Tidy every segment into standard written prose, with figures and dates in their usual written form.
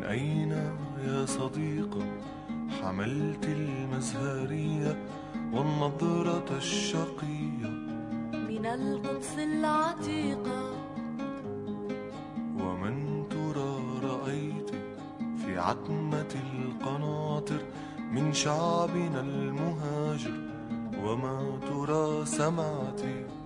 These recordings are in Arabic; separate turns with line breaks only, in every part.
أين يا صديقة حملت المزهرية والنظرة الشقية
من القدس العتيقة؟
ومن ترى رأيت في عتمة القناطر من شعبنا المهاجر؟ وما ترى سمعت؟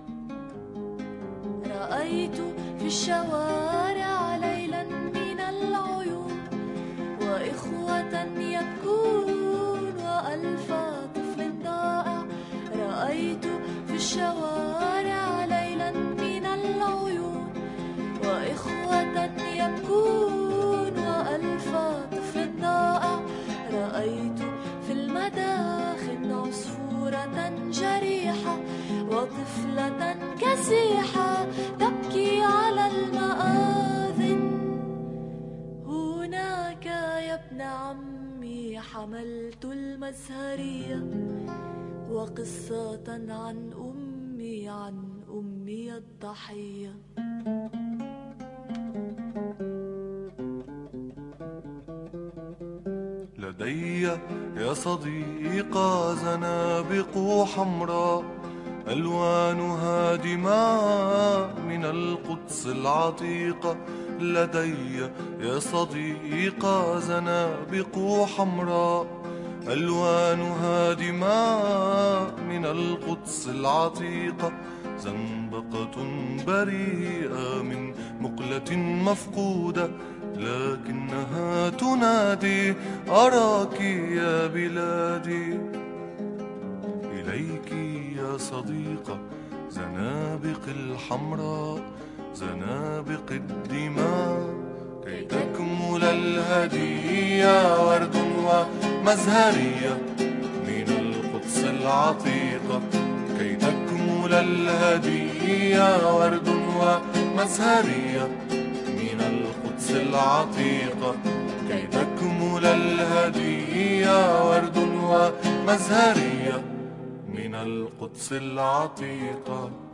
رأيت في الشوارع ليلا من العيون وإخوة يبكون وألف طفل ضائع. رأيت في الشوارع ليلا من العيون وإخوة يبكون وألف طفل ضائع. رأيت في المداخن عصفورة جريحة وطفلة كسيحة تبكي على المآذن. هناك يا ابن عمي حملت المزهرية وقصة عن أمي الضحية.
لدي يا صديقة زنابق حمراء ألوانها دماء من القدس العتيقة. لدي يا صديقة زنابق حمراء ألوانها دماء من القدس العتيقة. زنبقة بريئة من مقلة مفقودة لكنها تنادي أراك يا بلادي. إليك يا صديقة زنابق الحمراء زنابق الدماء كي تكمل الهدية ورد ومزهرية من القدس العتيقة. كي تكمل الهدية ورد ومزهرية من القدس العتيقة. كي تكمل الهدية ورد ومزهرية من القدس العتيقة.